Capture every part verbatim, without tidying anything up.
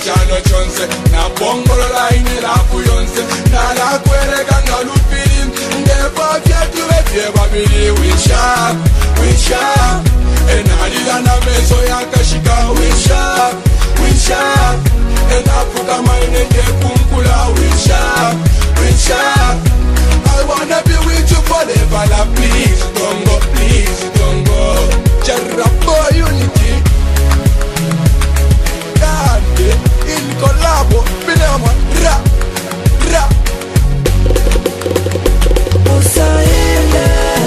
chano chonse na bongolo line la kuyonse na la kwere kanga lupiri ngepa vyetu vye babili wisha wisha enalila na meso yakashika wisha wisha enapuka maine kunkula wisha wisha I wanna be with you forever, la please don't go, please don't go. Jarrabo unity Dande in collabo Pinama ra ra Osaena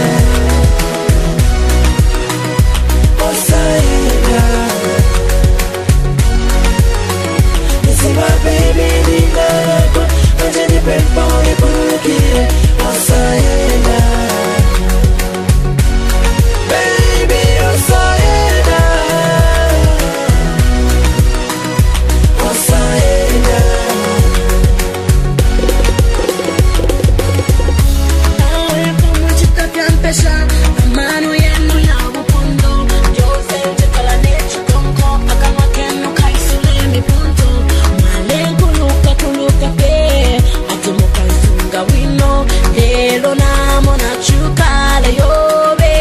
Osaena This is my baby Nina Don't you depend on it Purukire Osaena Baby Osaena Osaena Awe como chita que empezar La mano yenu ya bupondo Yo sé que la leche conco Akama que no kaisule mi punto Male kuluka kuluka pe Atumo kaisunga wino Lelo na mona chukale yo be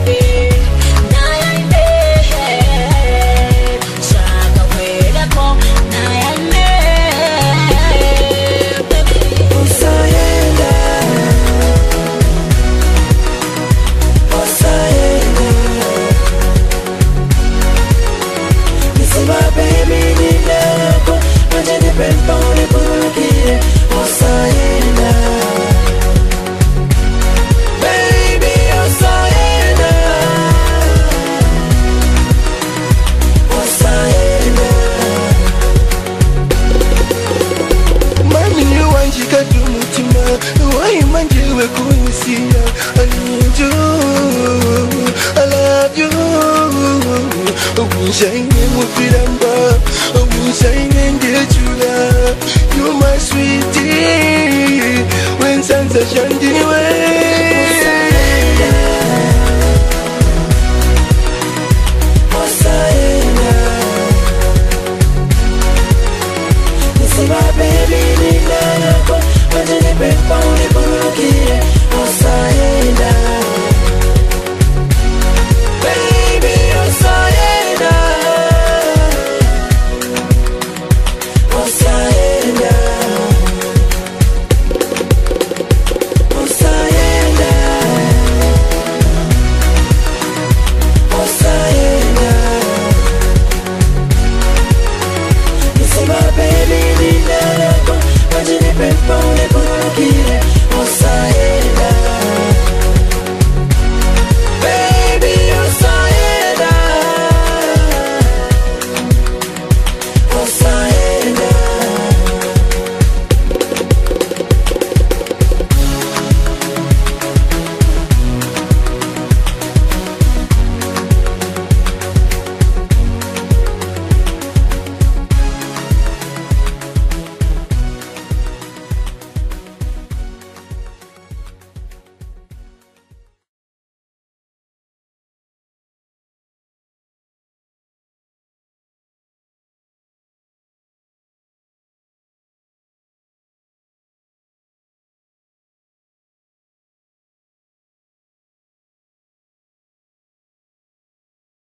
I need you, I love you. Wish I knew what